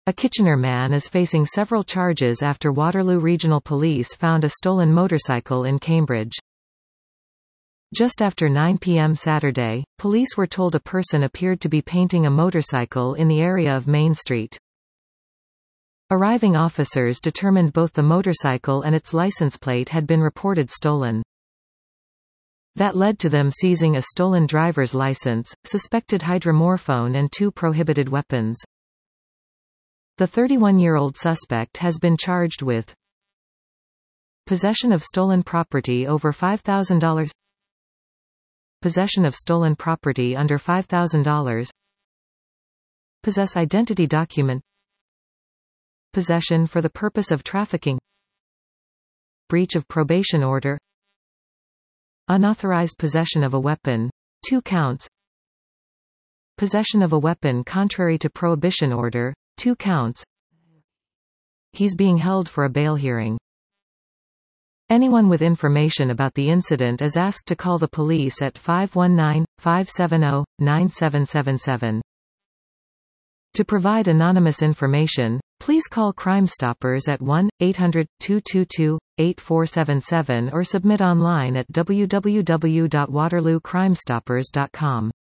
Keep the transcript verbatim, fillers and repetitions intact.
A Kitchener man is facing several charges after Waterloo Regional Police found a stolen motorcycle in Cambridge. Just after nine p m Saturday, police were told a person appeared to be painting a motorcycle in the area of Main Street. Arriving officers determined both the motorcycle and its license plate had been reported stolen. That led to them seizing a stolen driver's license, suspected hydromorphone and two prohibited weapons. The thirty-one-year-old suspect has been charged with possession of stolen property over five thousand dollars, possession of stolen property under five thousand dollars, possess identity document, possession for the purpose of trafficking, breach of probation order, unauthorized possession of a weapon, two counts, possession of a weapon contrary to prohibition order, two counts. He's being held for a bail hearing. Anyone with information about the incident is asked to call the police at five one nine, five seven zero, nine seven seven seven. To provide anonymous information, please call Crime Stoppers at one eight hundred, two two two, eight four seven seven or submit online at w w w dot waterloo crime stoppers dot com.